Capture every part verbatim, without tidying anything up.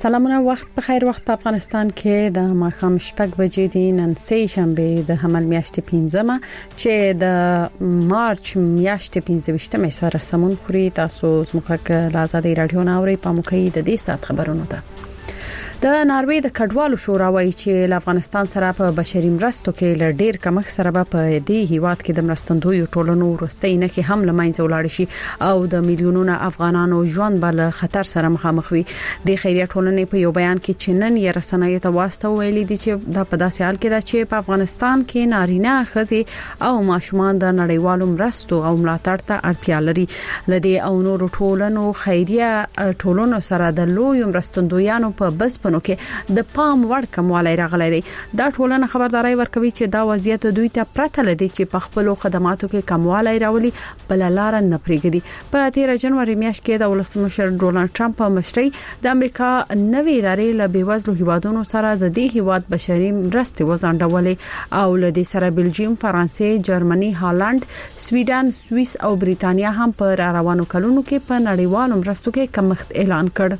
سلامونه، وخت بخیر. وخت په افغانستان کې د ماښام شپږ بجې دي. نن سه شنبه د حمل میاشتې پنځمه چې د مارچ میاشتې پنځه ویشتمه سره سمون خوري. تاسو زموږ له آزادۍ رادیو ناوړي په موکي د دې سات خبرونه ده. د ناروې د کډوالو شورا وايي چې له افغانستان سره په بشري مرستو کې ل ډیر کمښت سره په دې هیواد کې د مرستندوی ټولنو ورستۍ نه کې هم لمنځه ولاړ شي او د میلیونونو افغانانو ژوند بل خطر سره مخامخ وي. د خیریه ټولنې په یو بیان کې چې نن یې رسنیو ته واسطه ویلي دي چې د په داسې حال کې ده چې په افغانستان کې نارینه ښځې او ماشومان د نړیوالو مرستو او ملاتړ ته اړتیا لري. لدی او نور ټولنو خیریه ټولنو سره د لوی مرستندویانو په بس کې د پام وړ کموالی راغلی دی. دا ټولنه خبرداري ورکوي چې دا وضعیت دوی ته پرته لدی چې په خپل خدماتو کې کموالی راولي بل لار نه پریږدي. په تیره جنوري میاشت کې د ولسمشر ډونالد ټرمپ په مشرۍ د امریکا نوې ادارې له بیوزلو هیوادونو سره د دې هیواد بشري مرستې وزنډولې او له دې سره بلجیم، فرانسې، جرمني، هالند، سویډن، سوئیس او بریتانیا هم په روانو کلونو کې په نړیوالو مرستو کې کمښت اعلان کړ.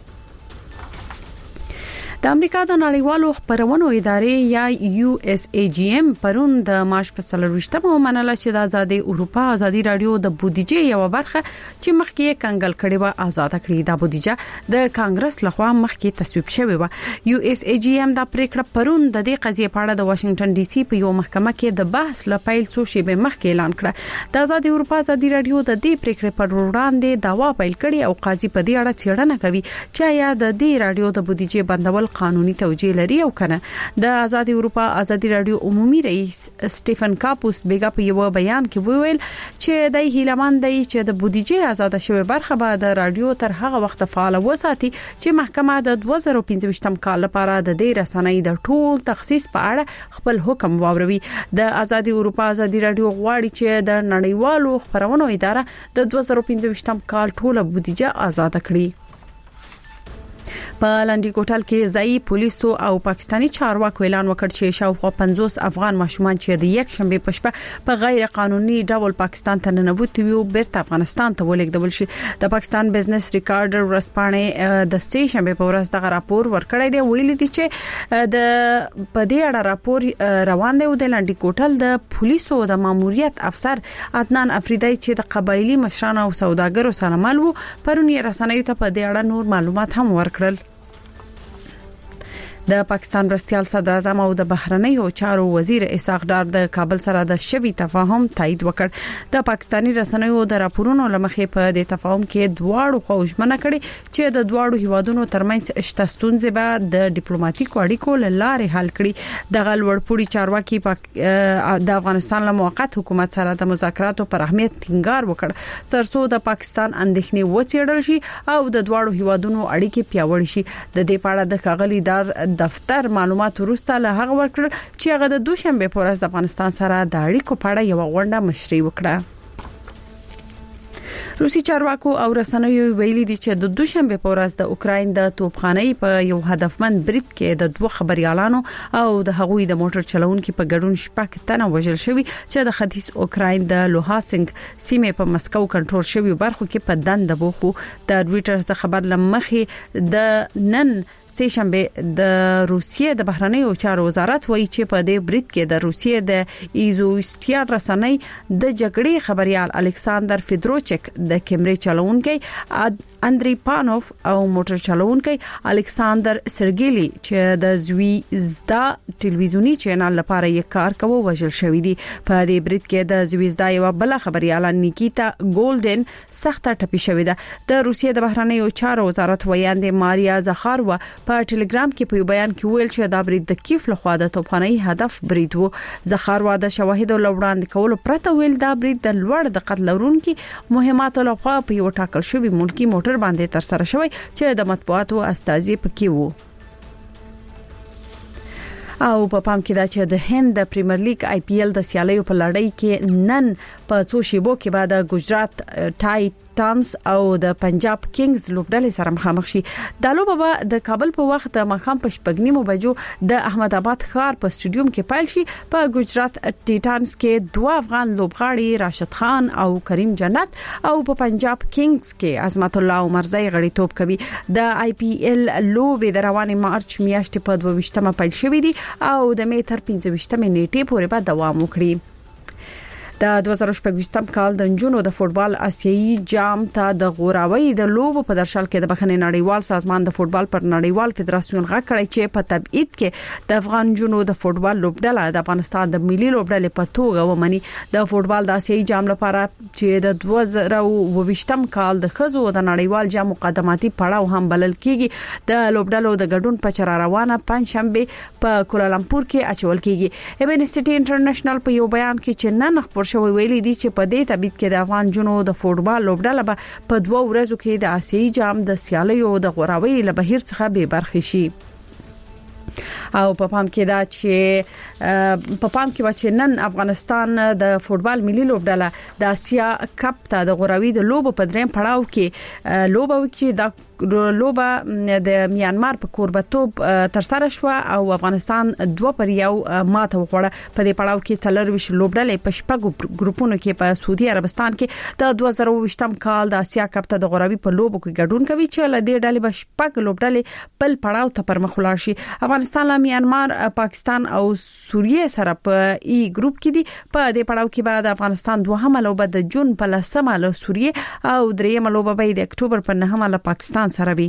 د امریکا د نړیوالو خبرونو ادارې یا یو اس ای جی ام پرون د مارچ په څلرويشتمه منله چې د آزادي اروپا آزادي رادیو د بودیجې یو برخه چې مخکې کنګل کړي و آزاد کړي. د بودیجه د کانګرس لخوا مخکې تصویب شوی و. یو اس ای جی ام د پریکړه پرون د دې قضیې په اړه د واشنگټن ډي سي په یو محکمه کې د بحث لپاره څو شیبه مخکې اعلان کړ. د آزادي اروپا آزادي رادیو د دې پریکړې پر وړاندې داوا پیل کړي او قاضي په دې اړه څېړنه کوي چې یا د دې رادیو د بودیجې بندول قانوني توجیه لري او کنه. د آزادي اروپا آزادي رادیو عمومي رئیس سټيفن کاپوس بیګا په یو بیان کې وویل چې د هیلمن دی چې د بودیجې آزاد شوی برخه به د رادیو تر هغه وخت فعال وساتي چې محکمه د دوه زره پنځه کال لپاره د دې رسنۍ د ټول تخصیص په اړه خپل حکم واوروي. د آزادي اروپا آزادي رادیو غواړي چې د نړیوالو خبرونو اداره د دوه زره پنځه کال ټوله بودیجه آزاد کړي. په لندي کوټل کې ځای پولیسو او پاکستانی چارواکو اعلان وکړ چې شاوخوا پنځوس افغان ماشومان چې د یک شنبه په شپه په غیر قانوني ډول پاکستان ته ننوتي وو بیرته افغانستان ته ولېږدول شي. د پاکستان بزنس ریکارډر ورسپانې د سې شنبه په ورځ دغه راپور ورکړی دی. ویل دي چې د په دې اړه راپور روان دی. د لندي کوټل د پولیسو د ماموریت افسر عدنان افریدی چې د قبایلی مشرانو او سوداګرو سره مل وو پرون یې رسنیو ته په دې اړه نور معلومات هم ورکړل. د پاکستان مرستيال صدر اعظم او د بهرنیو چارو وزیر اسحاق ډار د کابل سره د شوي تفاهم تایید وکړ. د پاکستانی رسنیو د راپورونو لمخې په دې تفاهم کې دواړو خو ژمنه کړې چې د دواړو هیوادونو ترمنځ شته ستونزې به د ډیپلوماټیکو اړیکو لارې حل کړي. د غلوړپوړي چارواکي د افغانستان له موقت حکومت سره د مذاکراتو پر اهمیت ټینګار وکړ ترڅو د پاکستان اندېښنې وڅېړل شي او د دواړو هیوادونو اړیکې پیاوړې شي. د دې په اړه د ښاغلي دار دفتر معلومات ورسته له هغه ورکړل چې هغه د دوشنبه په ورځ د افغانستان سره د اړیکو په اړه یو غونډه مشري وکړه. روسي چارواکو او رسنیو ویلي دي چې د دوشنبه په ورځ د اوکراین د توپخانې په یو هدفمند برید کې د دوه خبريالانو او د هغوی د موټر چلونکو په ګډون شپږ تنه وژل شوي چې د ختیځ اوکراین د لوهاسنګ سیمې په مسکو کنټرول شوی برخو کې په دند بوخو. د رويټرز د خبر لمخې د نن سه شنبه د روسیې د بهرنیو چارو وزارت وایي چې په دې برید کې د روسیې د ایزوستیا رسنۍ د جګړې خبريال الکساندر فیدروچک د کیمرې چلوونکی اندری پانوف او موټر چلوونکی الکساندر سرګیلی چې د زویزدا ټلویزیونی چینل لپاره یې کار کوي وژل شوی دی. په دې برید کې د زویزدا یو بل خبريال نیکیتا ګولډن سخت ټپي شوې ده. د روسیې د بهرنیو چارو وزارت ویاند ماریا زخاروا په ټلګرام کې په بیان کې ویل چې دا برید د کیف لخوا د توپخانې هدف برید وو. زخاروا د شواهدو لوړاندې کولو پرته ویل دا برید د لوړ د قتل لرونکي مهماتو لخوا په یو ټاکل شوی ملکی موټر باندې تر سره شوی چې د مطبوعاتو استازي پکې وو. او په پام کې دا چې د هند د پریمیر لیګ آی پی ایل د سیالیو په لړۍ کې نن په څو شیبو کې بعد ګجرات ټای ټیټانز او د پنجاب کینګز لوبډلې سره مخامخ شي. د لوبه د کابل په وخت د مخام په شپږنیمو بجو د احمد آباد ښار په سټیډیوم کې پیل شي. په ګجرات ټیټانز کې دوه افغان لوبغاړي راشد خان او کریم جنت او په پنجاب کینګز کې عظمت الله عمرزی غړیتوب کوي. د آی پی ایل لوبې د روانې مارچ میاشتې په دوه ویشتمه پیل شوې دي او د می تر پنځه ویشتمې نیټې پورې به دوام وکړي. د دوه زره شپږ کال د جنونو د فوتبال آسیایي جام ته د غوراوي د لوب په درشل کې د بخښنې نړیوال سازمان د فوتبال پر نړیوال فدراسیون غږ کړی چې په تبعید کې د افغان جنونو د فوتبال لوبډله د افغانستان د ملي لوبډلې په توګه ومني. د فوتبال د آسیایي جام لپاره چې د دوه زره اووه ویشتم کال د خزو د نړیوال جام مقدماتي پړاو هم بلل کیږي. د لوبډلو د ګډون په چر روانه پنځشنبه په کوالالمپور کې اچول کیږي. ایبنسټي انټرنیشنل په یو بیان کې چې نن خبر شوی ویلي دي چې په دې تبعید کې د افغان جنو د فوتبال لوبډله به په دوه ورځو کې د آسیایي جام د سیالیو د غوراوي له بهیر څخه به برخه شي. او په پام کې دا چې په پام کې و چې نن افغانستان د فوتبال ملي لوبډله د آسیا کپ ته د غوراوي د لوب په دریم پړاو کې لوب وکړي. د لوبه د میانمار په کوربتوب تر سره شو او افغانستان دوه پر یو ماته وخوړه. په دې پړاو کې څلرويش لوبډلې په شپږو ګروپونو کې په سعودي عربستان کې د دوه زره اووه ویشتم کال د آسیا کپ ته د غوراوي په لوبو کې ګډون کوي چې له دې ډلې به شپږ لوبډلې بل پړاو ته پرمخ ولاړ شي. افغانستان له میانمار، پاکستان او سوریه سره په ای ګروپ کې دي. په دې پړاو کې به د افغانستان دوهمه لوبه د جون په لسمه له سوریه او دریمه لوبه به د اکتوبر په نهمه له پاکستان سره وي.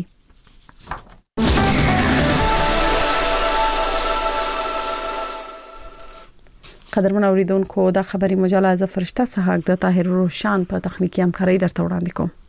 قدرمن اوریدونکو دا خبري مجله از فرشته څخه د طاهر روشان په تخنیکی همکاري درته وړاندې کوم.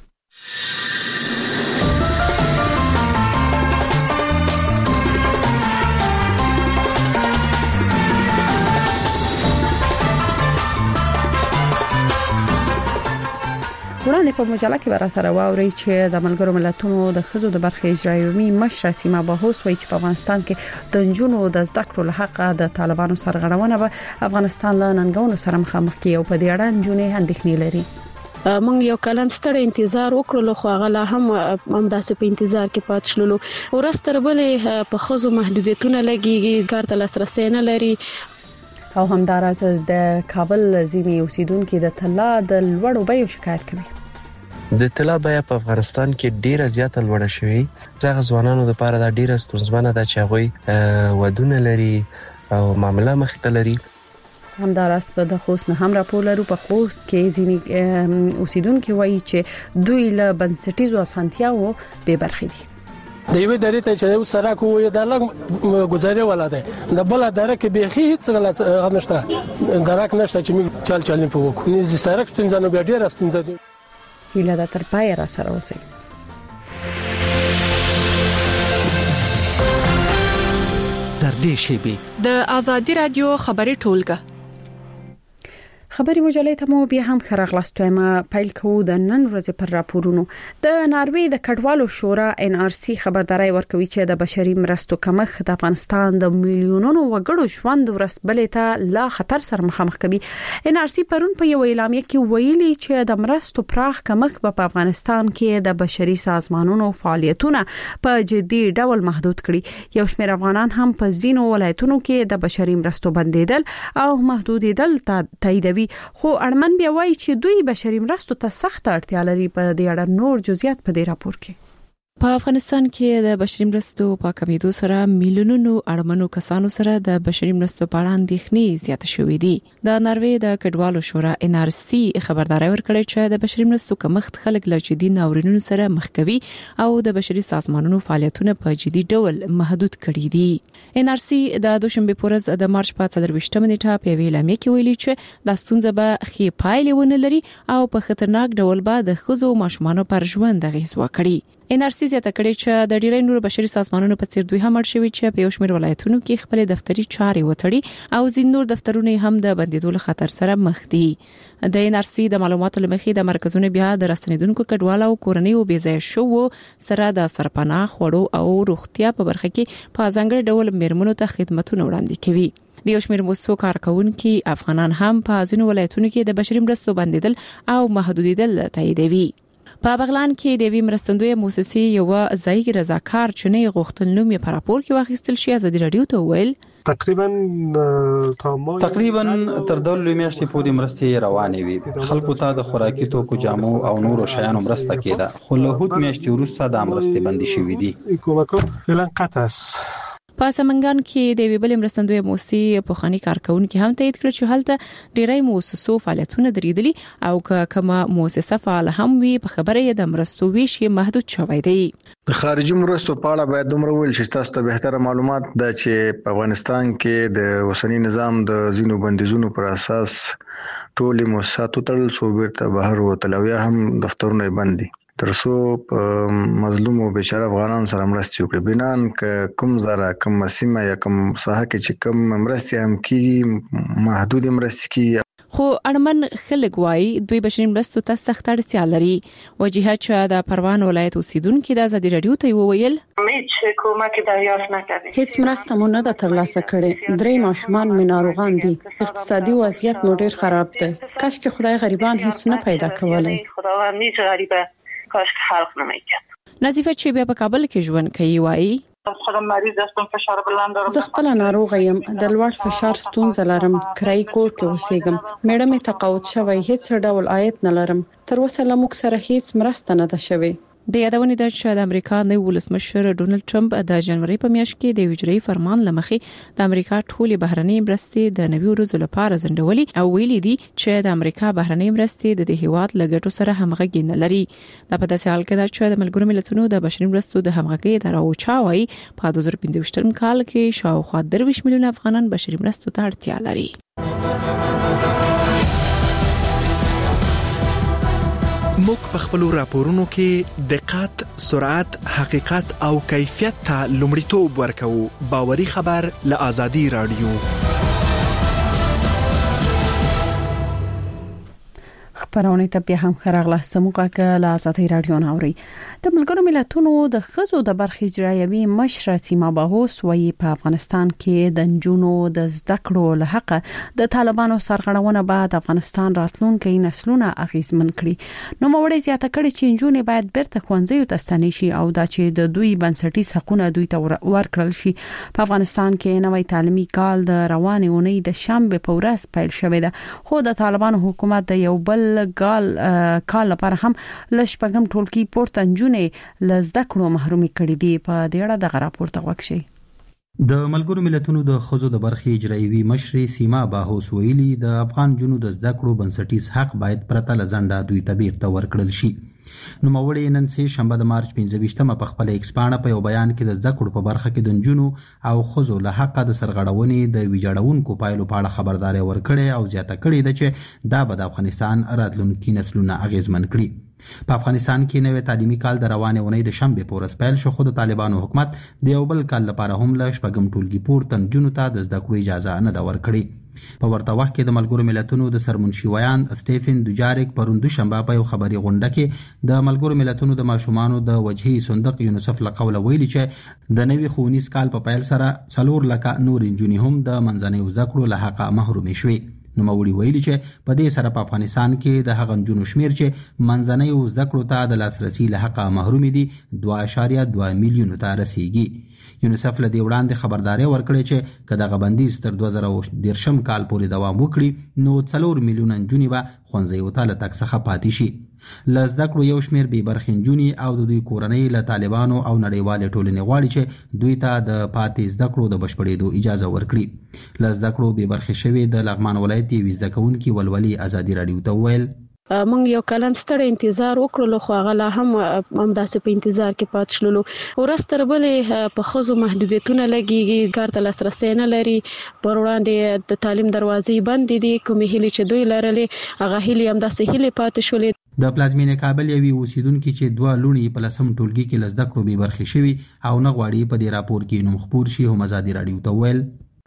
وړاندې په مجله کې ورا سره واوري چې د ملګرو ملتونو د خزو د برخې اجرایوي مشر سیمه باهوس وایي چې په افغانستان کې د جنونو د زده کړو له حق د طالبانو سرغړونه به افغانستان له ننګونو سره مخامخ کیږي او په دې اړه جنې اندېښنې لري. مونږ یو کلن ستړي انتظار وکړلو خو هغه لا هم همداسې په انتظار کې پات شلو. ورستر بلې په خزو محدودیتونه لګيږي، کار ته لاسرسي نه لري او همدارس د کابل ځینې اوسیدونکو د طلا د لوړو بیو شکایت کوي. د طلا بیه په افغانستان کې ډیره زیاته لوړه شوې. ځکه ځوانانو لپاره دا ډیره ستونزمنه ده چې هغه ودونه لري او معاملې مخته لري. همدارس په د خوست نه هم راپور لرو. په خوست کې ځینې اوسیدونکو وایي چې دوی له بنسټیزو اسانتیاو به برخې دي. د یوې درې ته چې یو سړک وي د لګ گزارې ولاده د بل درې کې به هیڅ غل نشته، درک نشته چې موږ چل چل نه پوکو. نه سړک ستنځنو بیا ډیر ستنځ دي. هیله د تر پای را سره اوسئ. در دې شیبي د ازادي رادیو خبري ټولګه خبري مجلې ته مو بیا هم خراغلاستوي ما پیل کوو د نن ورځې پر راپورونو. د ناروې د کډوالو شورا ان ار سی خبرداري ورکوي چې د بشري مرستو کمښت د افغانستان د میلیونونو وګړو ژوند ورسبلې ته لا خطر سره مخامخ کوي. ان ار سی پرون په یو اعلامیه کې ویلي چې د مرستو پراخ کمښت په افغانستان کې د بشري سازمانونو فعالیتونه په جدي ډول محدود کړي. یو شمېر افغانان هم په ځینو ولایتونو کې د بشري مرستو بندیدل او محدودیدل تاییدوي. خو اړمن بیا وایي چې دوی بشري مرستو ته سخت اړتیا لري. په دې اړه نور جزئیات په دې راپور کې. په افغانستان کې د بشري مرستو په کمیدو سره میلیونونو اړمنو کسانو سره د بشري مرستو په اړه اندېښنې زیات شوې دي. د ناروې د کډوالو شورا ان ار سی خبرداري ورکړې چې د بشري مرستو کمښت خلک له جدي ناورینونو سره مخ کوي او د بشري سازمانونو فعالیتونه په جدي ډول محدود کړي دي. ان ار سی د دوشنبه په ورځ د مارچ په څلور ویشتمه نیټه په ویلامې کې ویلي چې د ستونزې به خې پایلې ونه لري او په خطرناک ډول به د خزو ماشومانو پر ژوند غیږ وکړي. ان ار سی زیاته کړي چې د ډیری نور بشري سازمانونو په څیر دوی هم اړ شوی چې په یو شمېر ولایتونو کې خپل دفتري چارې وتړي او ځین نور دفترونه هم د بندیدو له خطر سره مخ دي. د ان ار سی د معلوماتو لمخې د مرکزونو بیا د راستنیدونکو کډوالو او کورنیو بې ځای شو سره د سرپناه خوړو او روغتیا په برخه کې په ځانګړي ډول میرمنو ته خدماتونه وړاندې کوي. د یو شمېر موسسو کارکونکو افغانان هم په ځینو ولایتونو کې د بشري مرستو بندیدل او محدودیدل تاییدوي. په بغلان کې د وی مرستندوی موسسې یو ځای رضاکار چنې غوښتنلوم یې په راپور کې واخیستل شي. ازادي رادیو ته ویل تقریبا تقریبا تر دولو میاشتې پورې مرستې روانې وي. خلکو ته د خوراکي توکو، جامو او نورو شیانو مرسته کېده، خو له هوت میاشتې وروسته د مرستې بندي شوې دي. حکومت فعلا قطع است. په سمنګان کې د ویبل مرستندوی موسسې په خاني کارکونکو هم تایید کړ چې هلته ډیری موسسو فعالیتونه درېدلي او کما موسسه فعال هم وي په خبره یې د مرستو ویش محدود شوی دی. د خارجي مرستو په اړه باید دومره ویل شي تاسو ته بهتره معلومات ده چې په افغانستان کې د اوسنی نظام د زینو بندیزونو پر اساس ټول موسسات تړل شو، بیرته بهر وتل او یا هم دفترونه بند دي ترڅو په مظلوم او بیچاره افغانان سره مرستې وکړي. بنان ک کوم زره کوم سیمه یا کوم ساحه کې چې کوم مرستې هم کیږي محدود مرستې کیږي. خو اړمن خلک وایي دوی بشري مرستو ته سخت اړتیا لري. وجیه چې د پروان ولایت اوسیدونکو د ازادي رادیو ته وویل هیڅ کومک دریافت نکړي، هیڅ مرسته مو نه ده ترلاسه کړې. درې ماشومان مې ناروغان دي، اقتصادي وضعیت مو ډیر خراب دی. کاش که خدای غریبان هیڅ نه پیدا کولای. خداوند هیڅ غریبه کاش که خلق نمیکرد. نظیفه چې بیا په کابل کې ژوند کوي وایي خودم مریض هستم، فشار بلند دارم. زه خپل ناروغ یم، د لوړ فشار ستونزه لرم، کرای کور کې اوسېږم، میړه مې تقاعد شوی، هیڅ ډول عاید نه لرم. تر اوسه له موږ سره هیڅ مرسته نه ده شوې. د یادونې ده چې د امریکا نوی ولسمشر ډونلډ ټرمپ د جنوري په میاشت کې د ویجري فرمان لمخې د امریکا ټولې بهرنۍ مرستې د نوي ورځو لپاره ځنډولي او ویلي دي چې د امریکا بهرنۍ مرستې د دې هیواد لګټو سره همغږي نه لري. دا په داسې حال کې ده چې د ملګرو ملتونو د بشري مرستو د همغږي اداره او چاوي په دوه زره پنځه کال کې شاوخوا درویش میلیون افغانان بشري مرستو ته اړتیا لري. موږ په خپل راپورونو کې دقت، سرعت، حقیقت او کیفیت ته لومړیتوب ورکوو. باوري خبر له آزادي رادیو. خبرونه ته بیا هم خراغله سموګه له آزادي رادیو ناوري. د ملګرو ملتونو د خزو د برخې اجرایوي مشر سیما باهوس وایي په افغانستان کې د جنونو د زده کړو له حق د طالبانو سرغړونه بعد افغانستان راتلونکي نسلونه اغیزمن کړي. نو موړې زیاته کړي چې جنونې باید بیرته ښوونځیو ته ستنې شي او دا چې د دوی بنسټیز حقوقونه دوی ته ورکړل شي. په افغانستان کې نوې تعلیمي کال د روانې اونۍ د شنبه په ورځ پیل شوی دی، خو د طالبانو حکومت د یو بل کال کال لپاره هم لشپږم ټولګي پورته جنونې لزده کړو محرومي کړي دي. په دې اړه د راپور ته وکشي. د ملګرو ملتونو د خزو د برخې اجرایوي مشر سیما باهوس ویلي د افغان جنونو د زده کړو بنسټیز حق باید پرته لزنده دوی ته بیرته ورکړل شي. نو موړې نن سه شنبه د مارچ پنځه په خپل ایکس پاڼه په یو بیان کې د زده کړو په برخه کې د جنونو او خزو له حق د سرغړونې د ویجاړونکو پایلو په اړه خبرداري ورکړې او زیاته کړې ده چې دا به د افغانستان راتلونکي نسلونه اغیزمن کړي. په افغانستان کې نوې تعلیمي کال د روانې اونۍ د شنبه په ورځ پیل شو، خو د طالبانو حکومت د یو بل کال لپاره هم له شپږم ټولګي پورته جنونو ته د زده کړو اجازه نه ده ورکړې. په ورته وخت کې د ملګرو ملتونو د سرمنشي ویان سټیفن دوجاریک پرون دوشنبه په یو خبري غونډه کې د ملګرو ملتونو د ماشومانو د وجهي صندوق یونیسف له قوله ویلي چې د نوي ښوونیز کال په پیل سره څلور لکه نور انجونی هم د منځنۍ زده کړو له حقه محروم شوي. نو موري ویلي چې په دې سره په افغانستان کې د هغه جنونو شمیر چې منځنۍ زده کړو ته د لاسرسي له حقه محروم دي دوه اعشاریه دوه میلیون ته رسیدي. یونیسف له دې وړاندې خبرداري ورکړې چې کله غ بندیز تر دوه زره دیرشم کال پورې دوام وکړي نو څلور میلیون جنونی به خوندزیو ته له تک څخه پاتې شي. لزده کړو یو شمیر به برخې جنونی او د دوی کورنۍ له طالبانو او نړیوال ټولنې غواړي چې دوی ته د پاتې زده کړو د بشپړېدو اجازه ورکړي. لزده کړو به برخې شوی د لغمان ولایت وی زده کوونکي ولولي آزادي رادیو ته ویل مونږ یو کلن ستړی انتظار وکړو، خو هغه لا هم همداسې په انتظار کې پات شلو. ورځ تر بلې په خزو محدودیتونه لګيږي، کار ته لاسرسي نه لري، پر وړاندې د تعلیم دروازې بند دي. کومې هلي چې دوی لرلې هغه هلي همداسې هلي پات شولې. د پلازمینې کابل یوي اوسیدونکو چې دوه لونی په لسم ټولګي کې لزده کړو به برخې شوی او نه غواړي په دې راپور کې نوم خبر شي هم آزادي رادیو ته ویل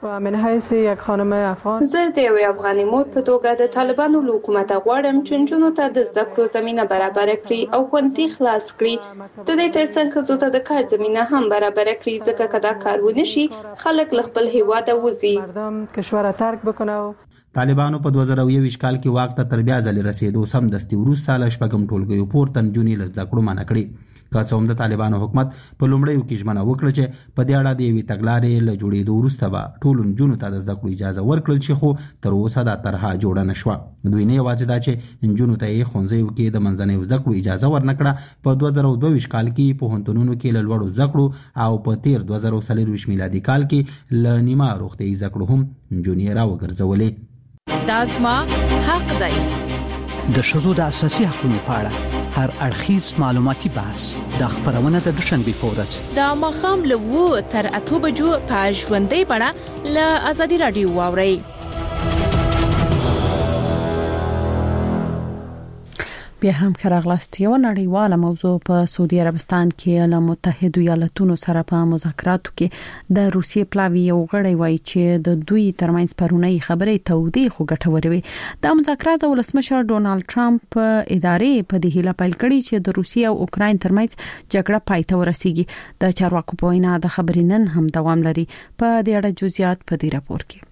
من حیث یک خانم افغان زه د یوې افغاني مور په توګه د طالبانو له حکومت غواړم چې نجونو ته د زده کړو زمینه برابر کړي او ښوونځي خلاص کړي. د دې ترڅنګ ښځو ته د کار زمینه هم برابر کړي، ځکه که دا کار ونه شي خلک له خپل هیواده وځي. کشور ترک بکنه. طالبانو په دوه زره یوویشت کال کې واک ته تر بیا ځلې رسیدو سمدستي وروسته له شپږم ټولګیو پورته نجونې له زده کړو منع کړي. که څه هم د طالبانو حکومت په لومړیو کې ژمنه وکړه چې په دې اړه د یوې تګلارې له جوړېدو وروسته به ټولو نجونو ته د زده کړو اجازه ورکړل شي، خو تر اوسه دا طرحه جوړه نه شوه. دوی نه یوازې دا چې نجونو ته یې ښوونځیو کې د منځنیو زده کړو اجازه ورنکړه، په دوه زره دوه ویشت کال کې پوهنتونونو کې له لوړو زده کړو او په تیر دوه زره څلرویشت میلادي کال کې له نیمه روغتیایي زده کړو هم نجونې راوګرځولې. دا زما حق دی. د ښځو د اساسي حقوقو په اړه هر اړخیز معلوماتي بحث د خبرونه د دوشنبه په ورځ د ماښام له اووه تر اته بجو په ژوندۍ بڼه له ازادي رادیو واورئ. بیا هم خراغلاست یو نړیواله موضوع په سعودي عربستان کې له متحده ایالاتونو سره په مذاکراتو کې د روسیې پلاوی یو غړی وایي چې د دوی ترمنځ پرونی خبرې تودې خو ګټورې وي. د مذاکرات ولسمشر ډونالد ټرمپ په ادارې په دې هیله پیل کړی چې د روسیې او اوکراین ترمنځ جګړه پای ته ورسیږي. د چارواکو په وینا د خبرې نن هم دوام لري. په دې اړه جزئیات په دې راپور کې.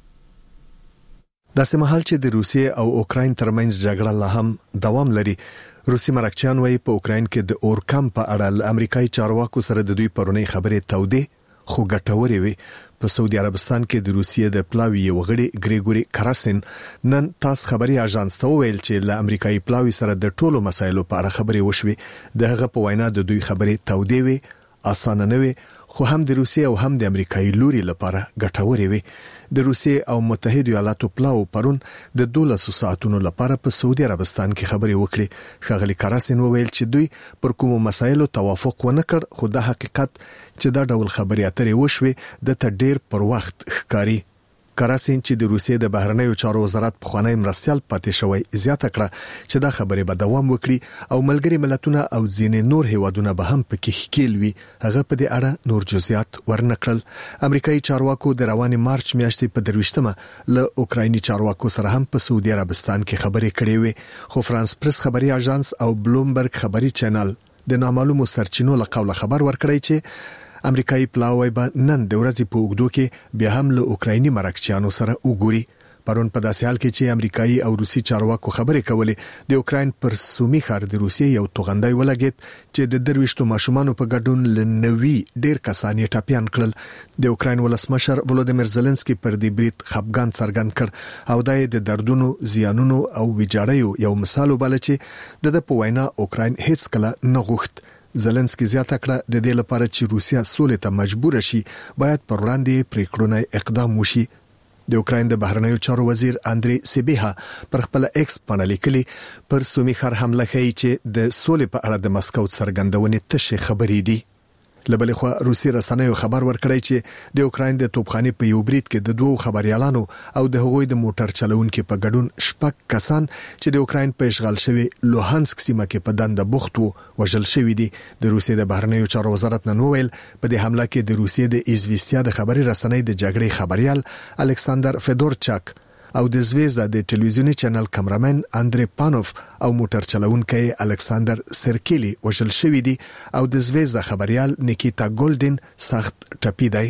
د سمحال چې د روسیې او اوکراین ترمنځ جګړه لا هم دوام لري. روسي مرکچیان وايي په اوکراین کې د اورکم په اړه ل امریکایي چارواکو سره د دوی پرونی خبرې تودې خو ګټورې وي. په سعودي عربستان کې د روسیې د پلاوی یو غړي ګریګوري کراسین نن تاس خبري اژانس ته ویل چې ل امریکایي پلاوی سره د ټولو مسایلو په اړه خبرې وشوي. د هغه په وینا د دوی خبرې تودې وي، اسانه نه وي، خو هم د روسیې او هم د امریکایي لوري لپاره ګټورې وي. د روسیې او متحده ایالاتو پلاو پرون د دولسو ساعتونو لپاره په سعودي عربستان کې خبرې وکړي. ښاغلي کراسین وویل چې دوی پر کومو مسایلو توافق ونه کړ، خو د حقیقت چې دا ډول خبرې اترې وشوي د ته ډیر پر وخت ښکاری. کراسین چې د روسیې د بهرنیو چارو وزارت په خوانی مرستيال پاتې شوی زیاته کړه چې دا خبرې به دوام وکړي او ملګری ملتونه او ځینې نور هیوادونه به هم پکې ښکیل وي. هغه په دې اړه نور جزئیات ورنکړل. امریکایي چارواکو د رواني مارچ میاشتې په درويشتمه له اوکرایني چارواکو سره هم په سعودي عربستان کې خبرې کړې وي، خو فرانس پریس خبري اژانس او بلومبرګ خبري چینل د نامعلومو سرچینو له قوله خبر ورکړی چې امریکایي پلاوی به نن د ورځې په اوږدو کې بیا هم له اوکرایني مرکچیانو سره وګوري. پرون په داسې حال کې چې امریکایي او روسي چارواکو خبرې کولې د اوکراین پر سومي ښار د روسیې یو توغندای ولګید چې د درويشتو ماشومانو په ګډون لنوي ډیر کسان یې ټاپیان کړل. د اوکراین ولسمشر ولودیمیر زيلنسکي پر دې برید خپګان څرګند کړ او د دردونو، زیانونو او ویجاړیو یو مثال وباله چې د په وینا اوکراین هیڅ کله نه غوښت. زيلنسکي زیاته کړه د دې لپاره چې روسیا سولې ته مجبور شي باید پر وړاندې پریکړونه اقدام وشي. د اوکراین د بهرنیو چارو وزیر اندري سيبيها پر خپل ایکس باندې لیکلي پر سومي خر حمله کوي چې د سولې په اړه د مسکو څرګندونې تشه خبرې دي. لبلې خو روسي رسنیو خبر ورکړی چې د اوکراین د توپخانې په یو برید کې د دوو خبريالانو او د هغوی د موټر چلونکو په ګډون شپږ کسان چې د اوکراین په اشغال شوی لوهانسک سیمه کې په دنده بوخت وو وژل شوی دي. د روسي د بهرنیو چارو وزارت نن ویل په دې حمله کې د روسي د ایزویستیا د خبري رسنۍ د جګړې خبريال الکساندر فدورچاک او د زویزدا د ټلویزیونی چینل کیمرامن اندري پانوف او موټر چلونکي الکساندر سرکیلی وژل شوی دي او د زویزدا خبريال نیکیتا ګولډن سخت ټپي دی.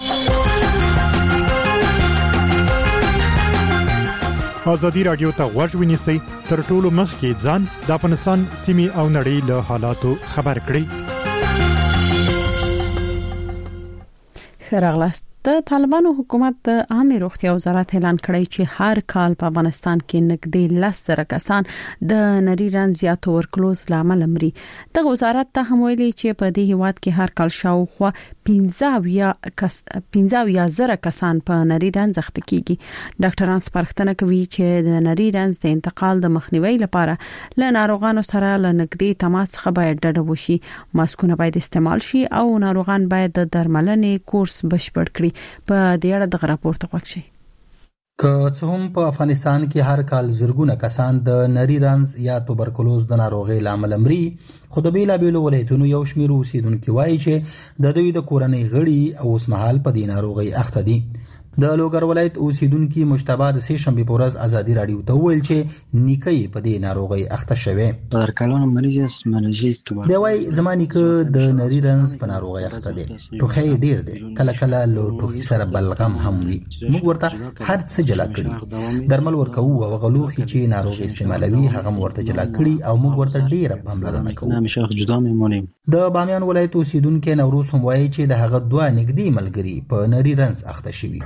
ازادي رادیو ته غوږ ونیسئ تر ټولو مخکې ځان د افغانستان سیمې او نړۍ له حالاتو خبر کړئ. خراغلاست د طالبانو حکومت د عامه روغتیا وزارت اعلان کړی چې هر کال په افغانستان کې نږدې لس زره کسان د نری رنځ زیاتو ورکلوز لامل مري. د وزارت ته هم ویلي چې په دې هیواد کې هر کال شاوخوا پنځه یا زره کسان په نری رنځ اخته کیږي. ډاکټران سپارښتنه کوي چې د نری رنځ د انتقال د مخنیوي لپاره له ناروغانو سره له نږدې تماس څخه باید ډډه وشي، ماسکونه باید استعمال شي او ناروغان باید د درملنې کورس بشپړ کړي. په دې اړه د راپورټ وکړي. که څه هم په افغانستان کې هر کال زرګونه کسان د نری رنځ یا توبرکلوز د ناروغۍ لامل مري، خو د بیلابیلو ولایتونو یو شمېر اوسیدونکو وایي چې د دوی د کورنۍ غړي او اوسمهال په دې ناروغۍ اخته دي. د لوګر ولایت اوسیدونکو مجتبی د سې شنبه په ورځ ازادي رادیو ته ویل چې نیکي په دې ناروغي اخته شوه. در کلان مریض منجي دی وای زمانی ک د نری رنز په ناروغي اخته دي. ټوخی ډیر دی. کله کله له ټوخی سره بلغم هم وي. موږ ورته هر څه جلا کړی. درمل ورکو او غلوخي چې ناروغي استعمالوي هغه ورته جلا کړی او موږ ورته ډیره پاملرنه کوو. همیشه جدا میمونیم. د بامیان ولایت اوسیدونکو نوروز هم وایي چې د هغه دوه نږدې ملګری په نری رنز اخته شوی.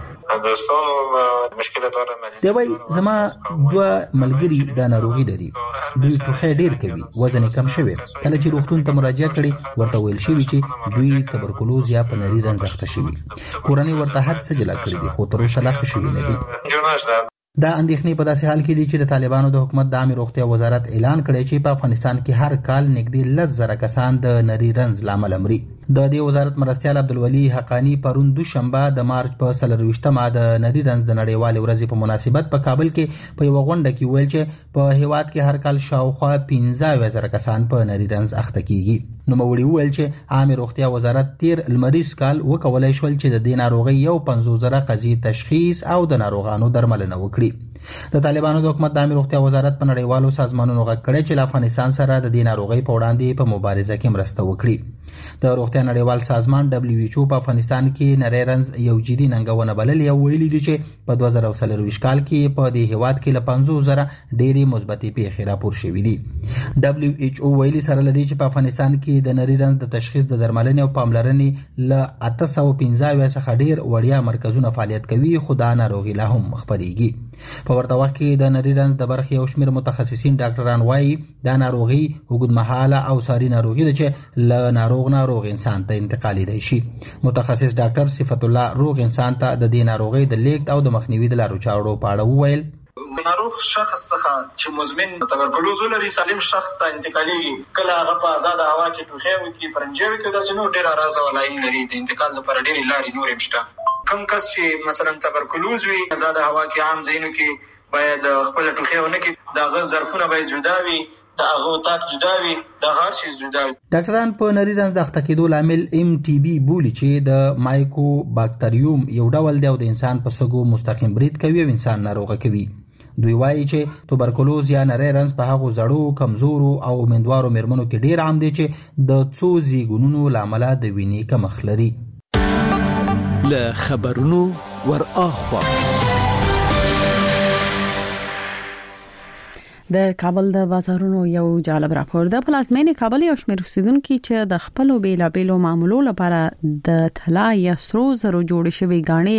دی وای زما دوه ملګری د ناروغي لري. دوی ټوخی ډیر کوي. وزن کم شوی. کله چې روغتون ته مراجعه کړي ورته ویل شوی چې دوی تبرکلوز یا په نری رنز اخته شوی. کورنۍ ورته هر څه جلا کړی دي خو تر اوسه لا ښه شوی نه دي. دا اندېښنې په داسې حال کې دي چې د طالبانو د حکومت د عامه روغتیا وزارت اعلان کړی چې په افغانستان کې هر کال نږدې لس زره کسان د نری رنز لامل مري. د دې وزارت مرستیال عبدالولي حقانی پرون دوشنبه د مارچ په څلرویشتمه د نری رنز د نړیوال ورځې په مناسبت په کابل کې په یو غونډه کې ویل چې په هیواد کې هر کال شاوخوا پنځه زره کسان په نری رنز اخته کیږي. نو موري ویل چې عامه روغتیا وزارت تیر لمریز کال وکولای شول چې د دې ناروغي یو پنځوس زره قضیې تشخیص او د ناروغانو درملنه وکړي. د طالبانو د حکومت د عامه روغتیا وزارت په نړیوالو سازمانونو غږ کړی چې افغانستان سره د دې ناروغي په وړاندې په مبارزه کې مرسته وکړي. د روغتیا نړیوال سازمان دبليو ایچ او په افغانستان کې نری رنز یو جدي ننګونه بللې او ویلي دي چې په دوه زره څلور کال کې په دې هیواد کې له پنځوس زره ډېری مثبتې پیښې راپور شوې دي. دبليو ایچ او ویلي سره لدی چې په افغانستان کې د نری رنز د تشخیص د درملنې او پاملرنې له اته سوه پنځه څخه ډېر وړیا مرکزونه فعالیت کوي خو دا ناروغي لا هم خپرېږي. په ورته وخت کې د نری رنز د برخې او شمېر متخصصین ډاکټران وایي دا ناروغي اوږدمهاله او ساري ناروغي ده چې له ناروغ ناروغ انسان ته انتقالي دی شي. متخصص ډاکټر صفت الله روغ انسان ته د دې ناروغي د لیږد او د مخنیوي د لارو چارو په اړه وویل. ناروغ شخص څخه چې مزمن تبرکلوز لري سالم شخص ته انتقالي کله هغه په آزاد هوا کې ټوخی وکړي پرنجي وکړي داسې نو ډېر راز او لاین لري د انتقال لپاره ډېرې لارې نورې مشته. کم کس چې مثلا تبرکلوز وي آزاد هوا کې عام ځایونو کې باید خپل ټوخی ونه کړي دا غ ظرفونه باید جدا وي دا هغه تاک جدا وي دا هر شي جدا وي. ډاکټران په نری رنز د اخته کېدو لامل ایم ټي بي بولي چې د مایکو باکتریوم یو ډول دی او د انسان په سږو مستقیم برید کوي او انسان ناروغه کوي. دوی وایي چې توبرکلوز یا نری رنز په هغو زړو کمزورو او امیندوارو میرمنو کې ډیر عام دی چې د څو زیږونونو لامل د وینې کمښت لري. له خبرونو ور اخوا د کابل د بازارونو یو جالب راپور ده. پلازمینه کابل یو شمېر اوسیدونکو چې د خپل بیلابېلو معاملو لپاره د طلا یا سرو زرو جوړ شوی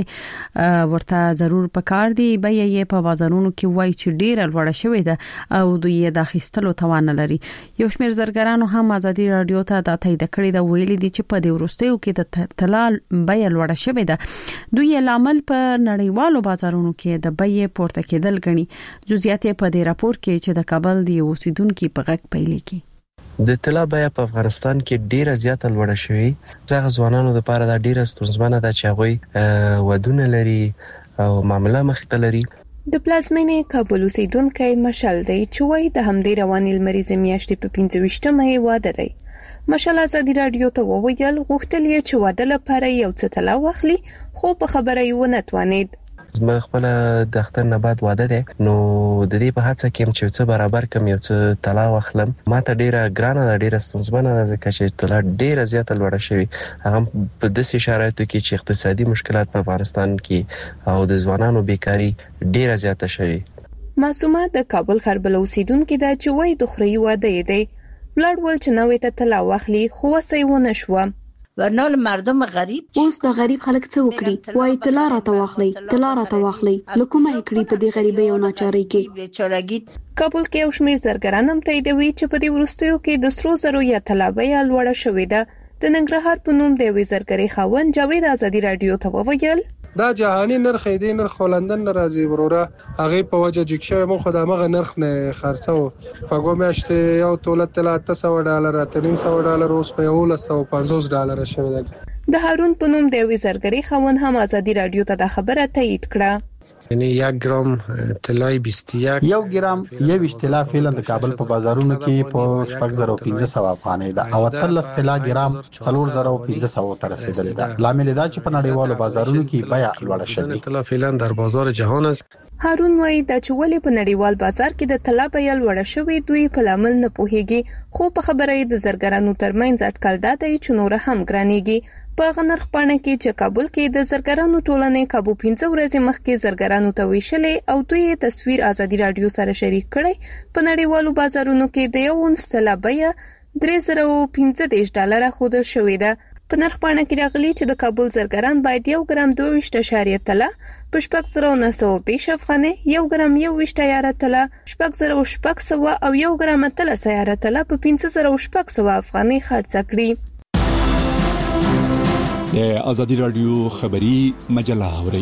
غاڼې ورته ضرور پکار دي به یې په بازارونو کې وای چې ډیر لوړ شوی ده او دوی د خستلو توان لري. یو شمېر زرګرانو هم ازادي رادیو ته د تایید کړی د ویلي دي چې په دې ورستیو کې د طلا بیه لوړ شوی ده. دوی لامل په نړیوالو بازارونو کې د بیه پورته کېدل غني. جزئیات په دې راپور کې چې د کابل دی اوسیدونکو په غږ پیلې کی د طلا بیه په افغانستان کې ډیره زیاته لوړه شوې. ځکه ځوانانو لپاره دا ډیره ستونزمنه ده چې هغه ودونه لري او معاملې مخته لري. د پلازمینې کابل اوسیدونکو مشال دی چې وایي د همدې رواني لمریزې میاشتې په پنځه ویشتمه واده دی. مشال ازادي رادیو ته وویل غوښتل یې چې واده لپاره یو څه طلا واخلي خو په خبره یې ونه توانید. زما خپل د اختر نه بعد واده ده نو د دې په هڅه کې چې څه برابر کم یو څه طلا واخلم ما ته ډیره ګرانه ده ډیره ستونزمنه ده ځکه چې طلا ډیره زیاته لوړه شوې هغه په داسې شرایطو کې چې اقتصادي مشکلات په افغانستان کې او د ځوانانو بیکاری ډیره زیاته شوې. معصومه د کابل خربل اوسیدونکو د چوي د خوري واده دی بلډ ول چې نوې ته طلا واخلي خو وسې ونه شو. ورنال مردم غریب اوس د غریب خلک څه وکړي وای طلا را تواخلي طلا را تواخلي لکومه کړي په دې غریبۍ او ناچارۍ کې. کابل کې یو شمېر زرګران هم تاییدوي چې په دې وروستیو کې د سرو زرو یا طلا بیه لوړه شوې ده. د ننګرهار په نوم د یوې زرګرۍ خاوند جاوید ازادي رادیو ته وویل دا جهاني نرخ دی نرخ لندن ناراضي وروره هغه په وجه جګشه مو خدامه نرخ نه خرڅو په ګومشت یو تولت تل اته سوه ډالر اته سوه ډالر اوس په یو لسو پنځوس ډالر شوی دی. د هارون په نوم د یوې زرګرۍ خاوند هم ازادي رادیو ته د خبره تایید کړه. یعنی یک گرام طلای بیست و یک یو ګرام یو طلا فعلا د کابل په بازارونو کې په شپږ زره پنځه سوه افغانۍ ده او اتلس طلا ګرام څلور زره پنځه سوه ته رسیدلې ده. لامل دا چې په نړیوالو بازارونو کې بیه لوړه شوې. طلا فعلا در بازار جهان است. هارون وایي دا چې ولې په نړیوال بازار کې د طلا بیه لوړه شوې دوی په لامل نه پوهیږي، خو په خبره یې د زرګرانو ترمنځ اټکل دا دی چې نور هم ګرانېږي. په غنرخ پاڼه کې چې کابل کې د زرګرانو ټولنې کابو پنځه ورځې مخکې زرګرانو ته ویشلې او دوی تصویر ازادي رادیو سره شریک کړي. په نړیوالو بازارونو کې د یو اونس طلا بیه درې زره پنځه دېرش ډالره ښودل شوې ده. په نرخ پاڼه کې راغلي چې د کابل زرګران باید یو ګرام دوه ویشت اعشاریه طلا په شپږ زره نه سوه دېرش افغانۍ، یو ګرام یو ویشت عیاره طلا شپږ زره شپږ سوه او یو ګرام اتلس عیاره طلا په پنځه زره شپږ سوه افغانۍ خرڅ کړي. د ازادي رادیو خبری مجله اوري.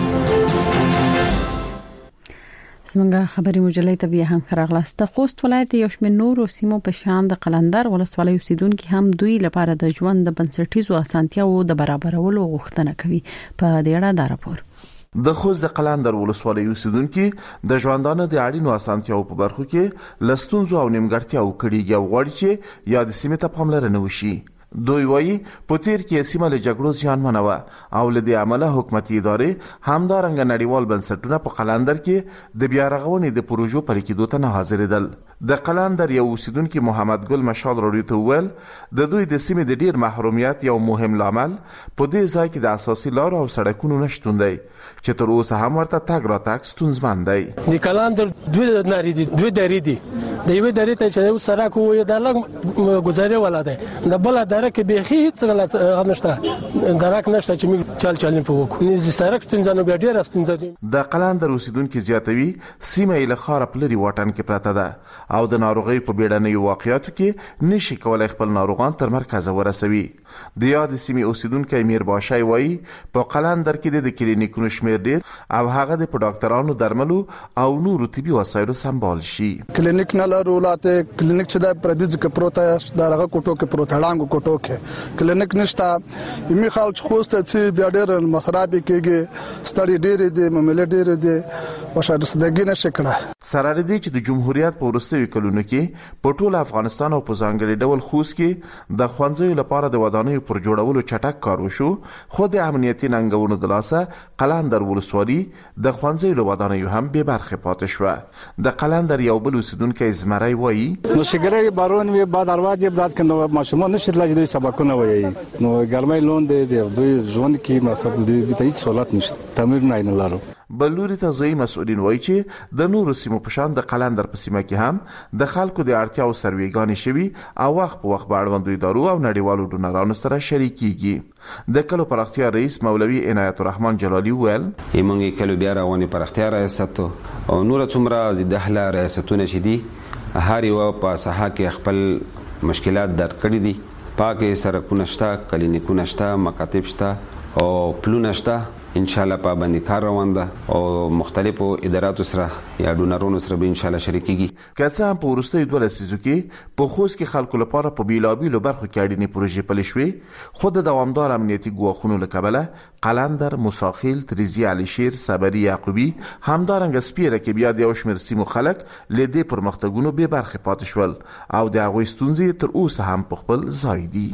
زمونږ خبري مجلې ته بیا هم خراغلاست. خوست ولایت یو شمېر نورو سیمو په شان د قلندر ولسوالۍ اوسیدونکو هم دوی لپاره د ژوند د بنسټیزو اسانتیاوو د برابرولو غوښتنه کوي. په دې اړه دا راپور. د خوست د قلندر ولسوالۍ اوسیدونکو د ژوندانه د اړینو اسانتیاوو په برخو کې لستونزو او نیمګړتیاو کړي او غواړي چې یا د سیمې ته پاملرنه وشي. دوی وایي په تیر کې سیمه له جګړو زیانمنه وه او له دې امله حکومتي ادارې همدارنګه نړیوال بنسټونه په قلندر کې د بیا رغونې د پروژو پلي کېدو ته نه حاضرېدل. د قلندر یو اوسیدونکي محمد ګل مشال راډیو ته وویل د دوی د سیمې د ډیر محرومیت یو مهم لامل په دې ځای کې د اساسي لارو او سړکونو نشتون دی چې تر اوسه هم ورته تګ راتګ ستونزمن دی. د قلندر دوی ناری دي دوی درې دي د یوې درې ته چې سړک وي د لږ گزارې ولا دی د بل درک کې به هیڅ نشته درک نشته چې موږ چل چل په وکړو نه سړک ستونزانه بیا ډیر ستونزه دي. د قلندر اوسیدونکو زیاتوي سیمه له خار پلري واټن کې پراته ده او د ناروغي په بیړنیو واقعیاتو کې نشي کولای خپل ناروغان تر مرکز ورسوي. د یاد سیمه اوسیدونکو امیر باشای وایي په قلندر کې د کلینیکونو شمیر ډیر او هغه د ډاکټرانو درملو او نورو طبي وسایلو سمبال شي. کلینیک نه لرولاته کلینیک چې د پردیز کې پروته دغه کوټو کې پروته لاندې کوټو کې کلینیک نشته. یمي خلک خوسته چې بیا ډیر مسرابي کېږي ستړي ډیر دي مملې ډیر دي او شاید صدګي نشي کړه. سره دې چې د جمهوریت په وروستیو کلونو کې په ټول افغانستان او په ځانګړي ډول خوست کې د خوندزیو لپاره د ودانیو پر جوړولو چټک کار وشو، خو د امنیتي ننګونو د لاسه قلندر ولسوالي د خوندزیو له ودانیو هم بې برخې پاتې شوه. د قلندر یو بل اوسیدونکی زمری وایي نو شګری بارون وی بعد ارواج بذات کنه ماشومان نشي تلای دوی سبقونه وایي نو ګرمای لون دی دوی ژوند کې مقصد دوی به هیڅ سہولت نشته تمرین نه لرو. بلوري ته ځای مسؤلین وایي چې د نورو سیمو په شان د قلندر په سیمه کې هم د خلکو د اړتیاو سرویګانې شوي او وخت په وخت به اړوندو ادارو او نړیوالو ډونرانو سره شریکېږي. د کلو پراختیا رئیس مولوي عنایت الرحمن جلالی ویل موږ کلو بیا روانې پراختیا ریاست او نور څومره د اهله ریاستونه چې دي هر یو په ساحه کې خپل مشکلات درک کړي دي. پاکه سرکونه شته، کلینیکونه شته، مکاتب شته او پلونه شته. ان شاء الله په باندې کار روان ده او مختلفو اداراتو سره یا ډونرونو سره به ان شاء الله شریکيږي. که څه هم په وروستیو دوه لسیزو کې په خوست کې خلکو لپاره په بیلابیلو برخو کې اړینې پروژې پلي شوې، خو د دوامدار امنیتي ګواښونو له کبله قلندر، موساخیل، تریزی، عليشیر، صبري، یعقوبي همدارنګه سپیره کې بیا د یو شمېر سیمو خلک له دې پرمختګونو بې برخې پاتې شول او د هغوی ستونزې تر اوسه هم په خپل ځای دي.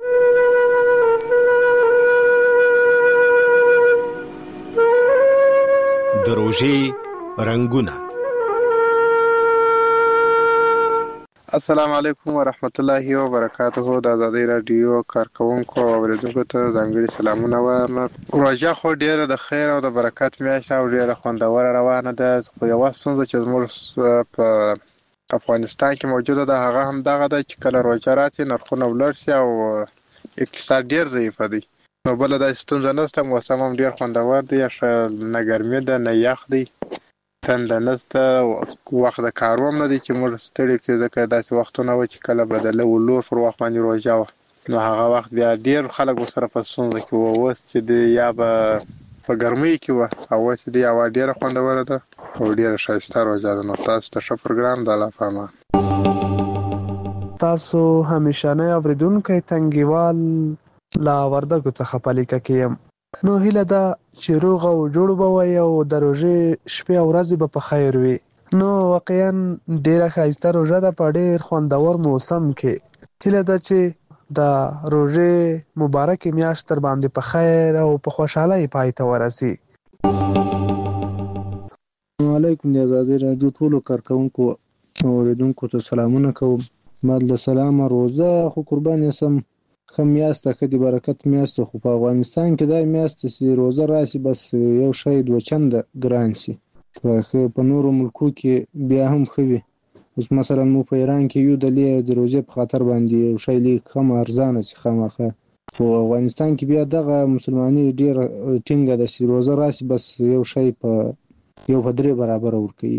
د روژې رنگونه. السلام علیکم ورحمت الله وبرکاته. د ازادي رادیو کارکونکو او اوریدونکو ته ځانګړي سلامونه وایم. روژه خو ډیره د خیر او د برکت میاشت او ډیره خوندوره روانه ده، خو یوه ستونزه چې زموږ په افغانستان کې موجوده ده هغه هم دغه ده چې کله روژه راشي نرخونه ولوړ شي او اقتصاد ډیر ضعیفه دی. نو بل دا ستونزه نشته، موسم هم ډیر خوندور دی، نه ګرمي ده نه یخ دی، تنده نشته، وخت د کارو هم نه دی چې موږ ستړي کړي. ځکه داسې وختونه وه چې کله به د لور پر وخت باندې روژه وه نو هغه وخت بیا ډیر خلک ورسره په ستونزه کې وه. اوس چې دی یا به په ګرمۍ کې وه او اوس چې دی هوا ډیره خوندوره ده او ډیره ښایسته روژه ده. نو تاسو ته ښه پروګرام د الله په امان. تاسو همیشنی اوریدونکی تنګیوال لا وردګو څخه پالیکه کې یم. نو هیله ده چې روغ او جوړ به وي او د روژې شپې او ورځې به په خیر وي. نو واقعا ډیره ښایسته روژه ده په ډیر خوندور موسم کې. هیله ده چې د روژې مبارک میاشت تر باندې په خیر او په خوشحالۍ پای ته ورسي. السلام علیکم د آزادۍ راډیو ټولو کارکونکو او اوریدونکو ته سلامونه کوم. بعد له سلامه روزه خو قربان یسم ښه میاشت ښه د برکت میاشت خو په افغانستان کې دا میاشت چې روزه راسي بس یو شی دوه چنده ګران سي. په نورو ملکو کې بیا هم ښه وي. اوس مثلا مو په ایران کې یو د د روزې په خاطر باندې یو شی لیک کم ارزانه سي خامخه. په افغانستان کې بیا دغه مسلمانۍ ډیر ټینګه ده چې روزه راسي بس یو شی په یو په درې برابر ورکوي.